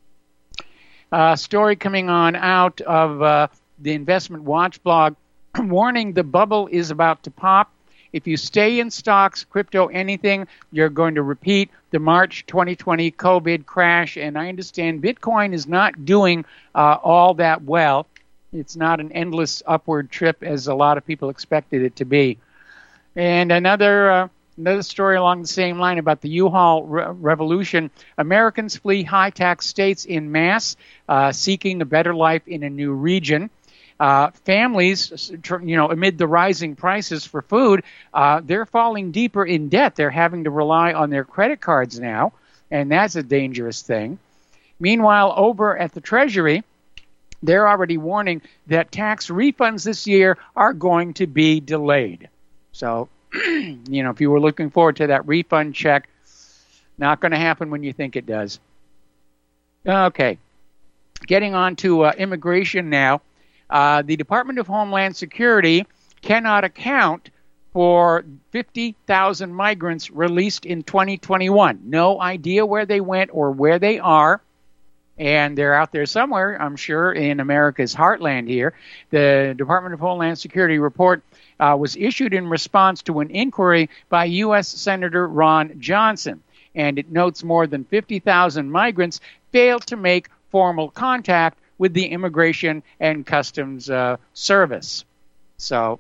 Uh, story coming on out of uh, the Investment Watch blog, warning the bubble is about to pop. If you stay in stocks, crypto, anything, you're going to repeat the March twenty twenty COVID crash. And I understand Bitcoin is not doing uh, all that well. It's not an endless upward trip as a lot of people expected it to be. And another... Uh, Another story along the same line about the U-Haul re- revolution. Americans flee high-tax states en masse, uh, seeking a better life in a new region. Uh, families, you know, amid the rising prices for food, uh, they're falling deeper in debt. They're having to rely on their credit cards now, and that's a dangerous thing. Meanwhile, over at the Treasury, they're already warning that tax refunds this year are going to be delayed. So, you know, if you were looking forward to that refund check, not going to happen when you think it does. Okay. Getting on to uh, immigration now. Uh, the Department of Homeland Security cannot account for fifty thousand migrants released in twenty twenty-one. No idea where they went or where they are. and they're out there somewhere, I'm sure, in America's heartland here. The Department of Homeland Security report uh, was issued in response to an inquiry by U S Senator Ron Johnson, and it notes more than fifty thousand migrants failed to make formal contact with the Immigration and Customs uh, Service. So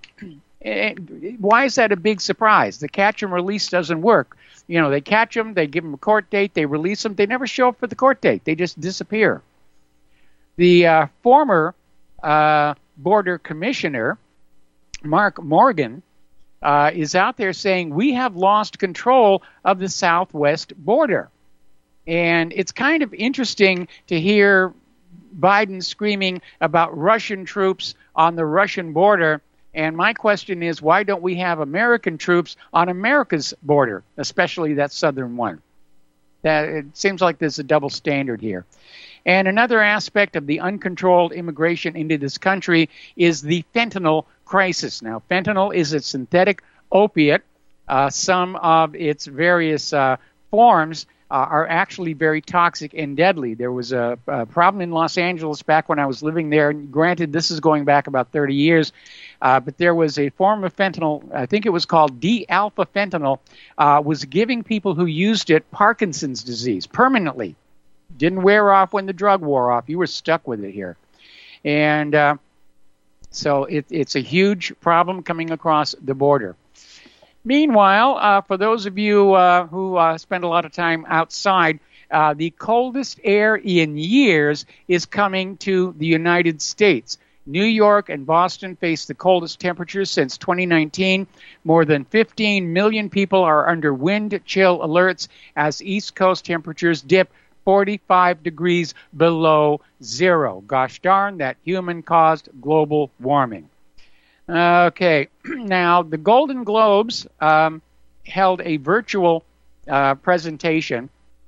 why is that a big surprise? The catch and release doesn't work. You know, they catch them, they give them a court date, they release them, they never show up for the court date. They just disappear. The uh, former uh, border commissioner, Mark Morgan, uh, is out there saying, we have lost control of the southwest border. And it's kind of interesting to hear Biden screaming about Russian troops on the Russian border. And my question is, why don't we have American troops on America's border, especially that southern one? That it seems like there's a double standard here. And another aspect of the uncontrolled immigration into this country is the fentanyl crisis. Now, fentanyl is a synthetic opiate. Uh, some of its various uh, forms Uh, are actually very toxic and deadly. There was a, a problem in Los Angeles back when I was living there. Granted, this is going back about thirty years, uh, but there was a form of fentanyl, I think it was called D-alpha fentanyl, uh, was giving people who used it Parkinson's disease permanently. Didn't wear off when the drug wore off. You were stuck with it here. And uh, so it, it's a huge problem coming across the border. Meanwhile, uh, for those of you uh, who uh, spend a lot of time outside, uh, the coldest air in years is coming to the United States. New York and Boston face the coldest temperatures since twenty nineteen. More than fifteen million people are under wind chill alerts as East Coast temperatures dip forty-five degrees below zero. Gosh darn, that human-caused global warming. Okay, now the Golden Globes um, held a virtual uh, presentation,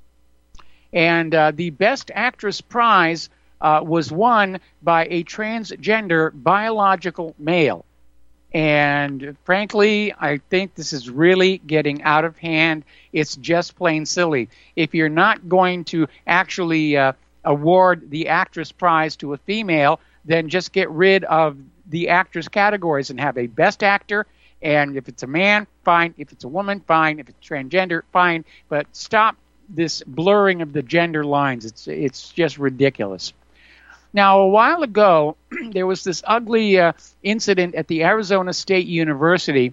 and uh, the Best Actress prize uh, was won by a transgender biological male. And frankly, I think this is really getting out of hand. It's just plain silly. If you're not going to actually uh, award the actress prize to a female, then just get rid of the actors categories and have a best actor, and if it's a man, fine. If it's a woman, fine. If it's transgender, fine. But stop this blurring of the gender lines. It's it's just ridiculous. Now, a while ago, there was this ugly uh, incident at the Arizona State University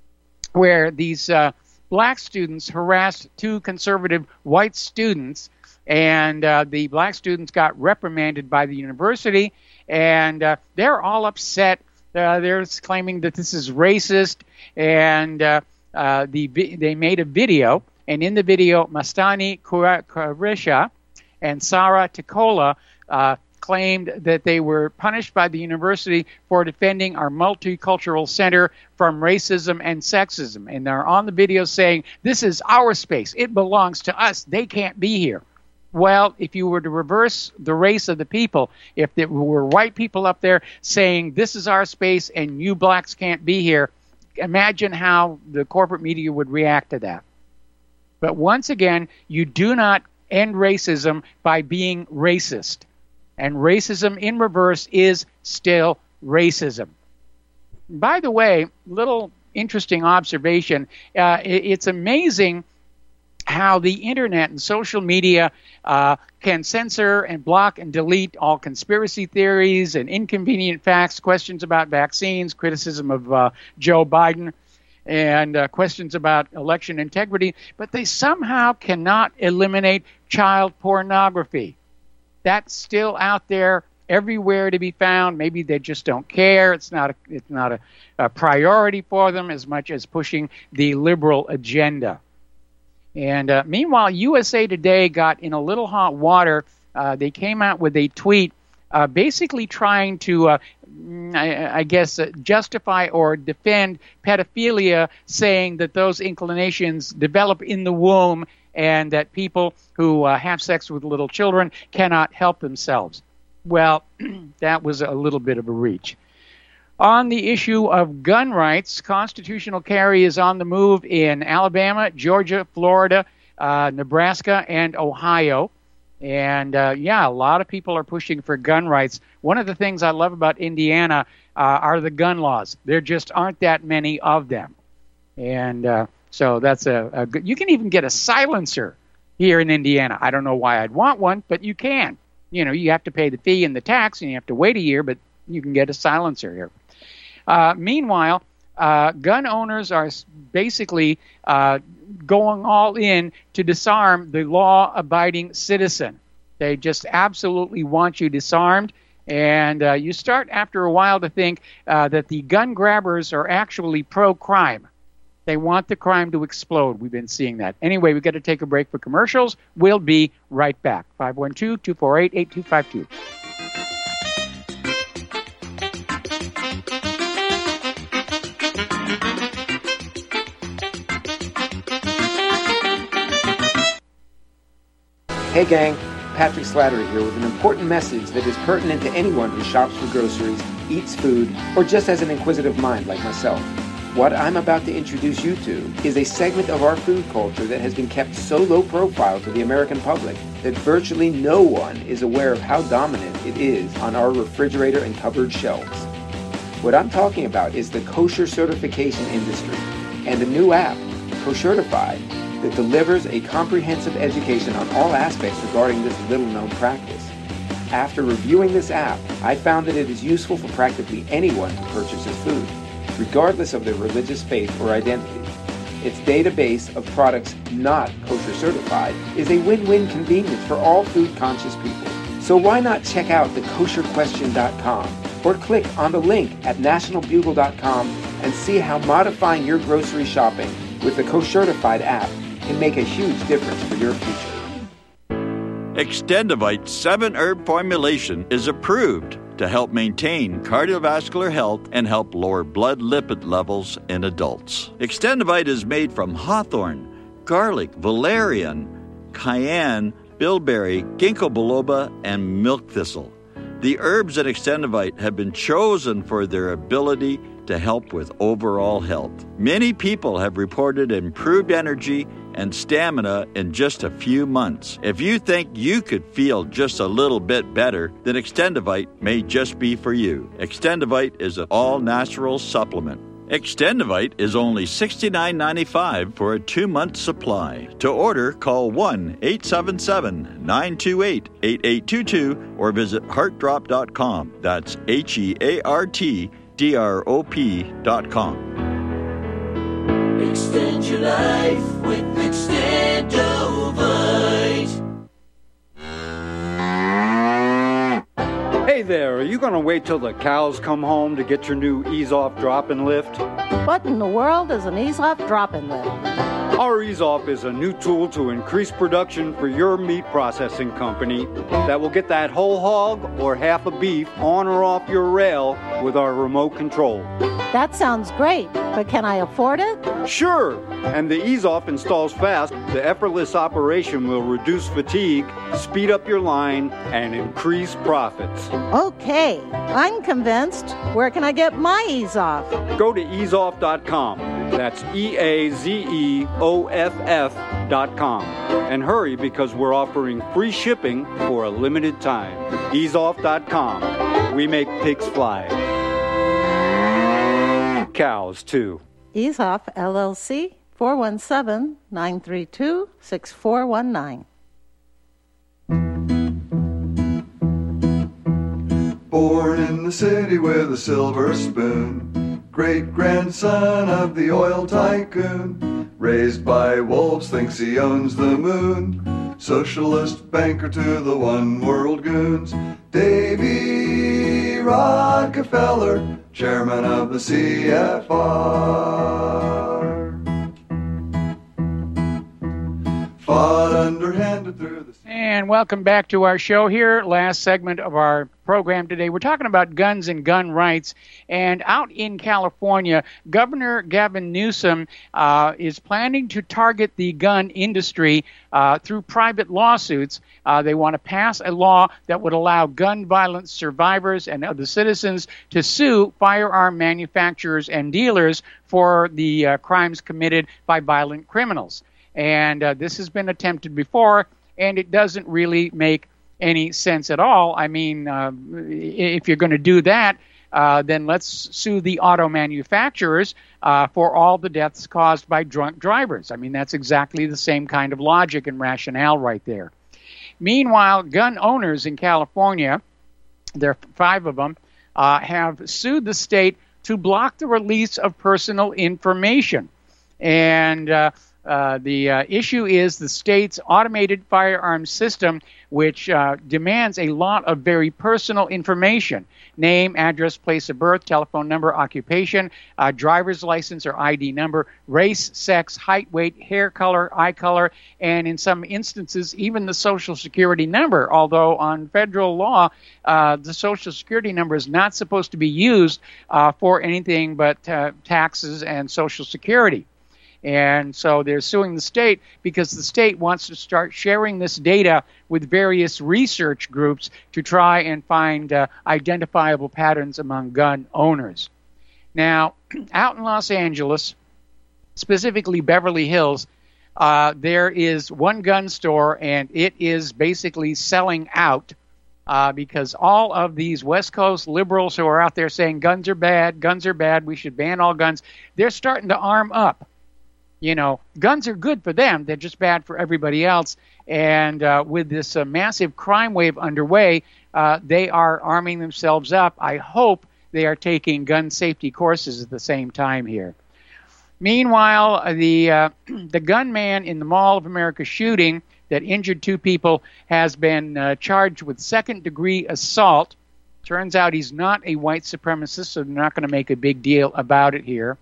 where these uh, black students harassed two conservative white students, and uh, the black students got reprimanded by the university. And uh, they're all upset. Uh, they're claiming that this is racist. And uh, uh, the they made a video. And in the video, Mastani Kurisha and Sarah Ticola uh, claimed that they were punished by the university for defending our multicultural center from racism and sexism. And they're on the video saying, this is our space. It belongs to us. They can't be here. Well, if you were to reverse the race of the people, if there were white people up there saying, this is our space and you blacks can't be here, imagine how the corporate media would react to that. But once again, you do not end racism by being racist. And racism in reverse is still racism. By the way, little interesting observation, uh, it, it's amazing how the internet and social media uh, can censor and block and delete all conspiracy theories and inconvenient facts, questions about vaccines, criticism of uh, Joe Biden, and uh, questions about election integrity, but they somehow cannot eliminate child pornography. That's still out there everywhere to be found. Maybe they just don't care. It's not a, it's not a, a priority for them as much as pushing the liberal agenda. And uh, meanwhile, U S A Today got in a little hot water. Uh, they came out with a tweet uh, basically trying to, uh, I, I guess, uh, justify or defend pedophilia, saying that those inclinations develop in the womb and that people who uh, have sex with little children cannot help themselves. Well, that was a little bit of a reach. On the issue of gun rights, constitutional carry is on the move in Alabama, Georgia, Florida, uh, Nebraska, and Ohio. And, uh, yeah, a lot of people are pushing for gun rights. One of the things I love about Indiana uh, are the gun laws. There just aren't that many of them. And uh, so that's a, a good... You can even get a silencer here in Indiana. I don't know why I'd want one, but you can. You know, you have to pay the fee and the tax, and you have to wait a year, but you can get a silencer here. Uh, meanwhile, uh, gun owners are basically uh, going all in to disarm the law-abiding citizen. They just absolutely want you disarmed, and uh, you start after a while to think uh, that the gun grabbers are actually pro-crime. They want the crime to explode. We've been seeing that. Anyway, we've got to take a break for commercials. We'll be right back. five one two, two four eight, eight two five two. Hey gang, Patrick Slattery here with an important message that is pertinent to anyone who shops for groceries, eats food, or just has an inquisitive mind like myself. What I'm about to introduce you to is a segment of our food culture that has been kept so low profile to the American public that virtually no one is aware of how dominant it is on our refrigerator and cupboard shelves. What I'm talking about is the kosher certification industry and a new app, Koshertified, that delivers a comprehensive education on all aspects regarding this little-known practice. After reviewing this app, I found that it is useful for practically anyone who purchases food, regardless of their religious faith or identity. Its database of products not kosher certified is a win-win convenience for all food-conscious people. So why not check out the kosher question dot com or click on the link at national bugle dot com and see how modifying your grocery shopping with the Koshertified app can make a huge difference for your future. Extendivite seven herb formulation is approved to help maintain cardiovascular health and help lower blood lipid levels in adults. Extendivite is made from hawthorn, garlic, valerian, cayenne, bilberry, ginkgo biloba, and milk thistle. The herbs in Extendivite have been chosen for their ability to help with overall health. Many people have reported improved energy and stamina in just a few months. If you think you could feel just a little bit better, then Extendivite may just be for you. Extendivite is an all-natural supplement. Extendivite is only sixty-nine ninety-five for a two-month supply. To order, call one eight seven seven, nine two eight, eight eight two two or visit heart drop dot com. That's H E A R T D R O P dot com. Extend your life with Extendovite. Hey there, are you going to wait till the cows come home to get your new Ease-Off Drop-In Lift? What in the world is an Ease-Off Drop-In Lift? Our Ease-Off is a new tool to increase production for your meat processing company that will get that whole hog or half a beef on or off your rail with our remote control. That sounds great, but can I afford it? Sure, and the Ease-Off installs fast. The effortless operation will reduce fatigue, speed up your line, and increase profits. Okay, I'm convinced. Where can I get my Ease-Off? Go to ease off dot com. That's E A Z E O F F dot com. And hurry, because we're offering free shipping for a limited time. ease off dot com. We make pigs fly. Cows, too. Ease-Off, L L C, four one seven, nine three two, six four one nine. Born in the city with a silver spoon, great-grandson of the oil tycoon, raised by wolves, thinks he owns the moon, socialist banker to the one-world goons, Davy Rockefeller, chairman of the C F R. Fought underhanded through the... And welcome back to our show here. Last segment of our program today. We're talking about guns and gun rights. And out in California, Governor Gavin Newsom uh, is planning to target the gun industry uh, through private lawsuits. Uh, they want to pass a law that would allow gun violence survivors and other citizens to sue firearm manufacturers and dealers for the uh, crimes committed by violent criminals. And uh, this has been attempted before. and it doesn't really make any sense at all. I mean, uh, if you're going to do that, uh, then let's sue the auto manufacturers uh, for all the deaths caused by drunk drivers. I mean, that's exactly the same kind of logic and rationale right there. Meanwhile, gun owners in California, there are five of them, uh, have sued the state to block the release of personal information. And uh, uh, the uh, issue is the state's automated firearms system, which uh, demands a lot of very personal information: name, address, place of birth, telephone number, occupation, uh, driver's license or I D number, race, sex, height, weight, hair color, eye color, and in some instances, even the Social Security number, although on federal law, uh, the Social Security number is not supposed to be used uh, for anything but uh, taxes and Social Security. And so they're suing the state because the state wants to start sharing this data with various research groups to try and find uh, identifiable patterns among gun owners. Now, out in Los Angeles, specifically Beverly Hills, uh, there is one gun store, and it is basically selling out uh, because all of these West Coast liberals who are out there saying guns are bad, guns are bad, we should ban all guns, they're starting to arm up. You know, guns are good for them. They're just bad for everybody else. And uh, with this uh, massive crime wave underway, uh, they are arming themselves up. I hope they are taking gun safety courses at the same time here. Meanwhile, the uh, the gunman in the Mall of America shooting that injured two people has been uh, charged with second-degree assault. Turns out he's not a white supremacist, so they're not going to make a big deal about it here.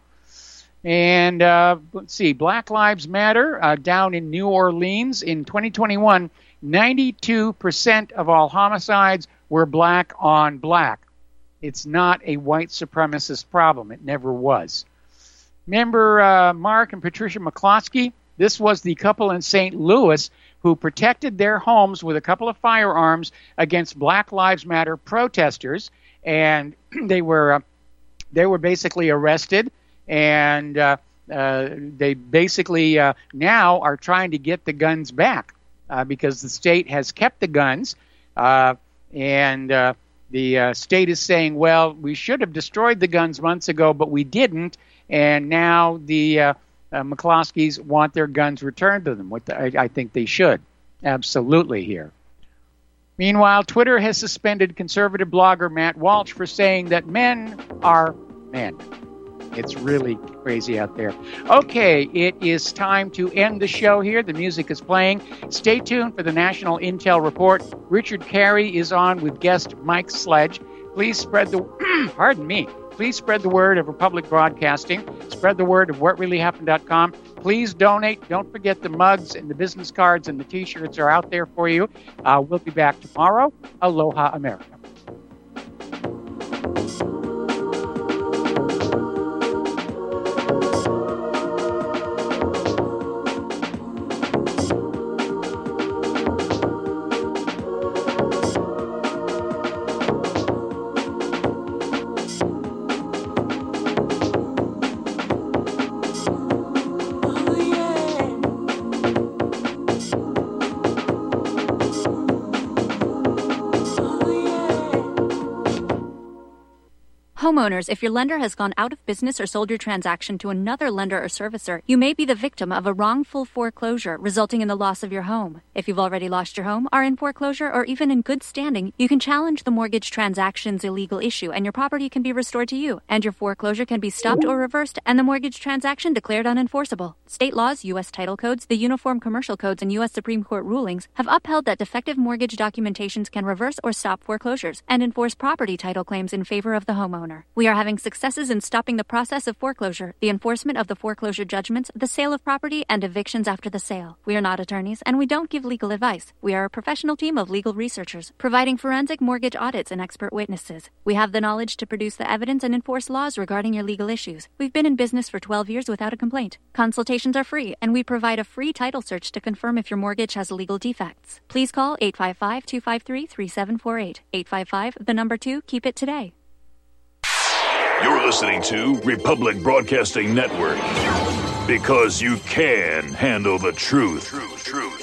And uh, let's see, Black Lives Matter uh, down in New Orleans in twenty twenty-one, ninety-two percent of all homicides were black on black. It's not a white supremacist problem. It never was. Remember uh, Mark and Patricia McCloskey? This was the couple in Saint Louis who protected their homes with a couple of firearms against Black Lives Matter protesters, and they were uh, they were basically arrested. And uh, uh, they basically uh, now are trying to get the guns back uh, because the state has kept the guns. Uh, and uh, the uh, state is saying, well, we should have destroyed the guns months ago, but we didn't. And now the uh, uh, McCloskeys want their guns returned to them. What the, I, I think they should. Absolutely here. Meanwhile, Twitter has suspended conservative blogger Matt Walsh for saying that men are men. It's really crazy out there. Okay, it is time to end the show here. The music is playing. Stay tuned for the National Intel Report. Richard Carey is on with guest Mike Sledge. Please spread the, pardon me, please spread the word of Republic Broadcasting. Spread the word of what really happened dot com. Please donate. Don't forget the mugs and the business cards and the T-shirts are out there for you. Uh, we'll be back tomorrow. Aloha, America. Homeowners, if your lender has gone out of business or sold your transaction to another lender or servicer, you may be the victim of a wrongful foreclosure, resulting in the loss of your home. If you've already lost your home, are in foreclosure, or even in good standing, you can challenge the mortgage transaction's illegal issue, and your property can be restored to you, and your foreclosure can be stopped or reversed, and the mortgage transaction declared unenforceable. State laws, U S title codes, the Uniform Commercial Codes, and U S Supreme Court rulings have upheld that defective mortgage documentations can reverse or stop foreclosures and enforce property title claims in favor of the homeowner. We are having successes in stopping the process of foreclosure, the enforcement of the foreclosure judgments, the sale of property, and evictions after the sale. We are not attorneys, and we don't give legal advice. We are a professional team of legal researchers, providing forensic mortgage audits and expert witnesses. We have the knowledge to produce the evidence and enforce laws regarding your legal issues. We've been in business for twelve years without a complaint. Consultations are free, and we provide a free title search to confirm if your mortgage has legal defects. Please call eight five five, two five three, three seven four eight. eight five five, the number two, keep it today. You're listening to Republic Broadcasting Network, because you can handle the truth. Truth, truth.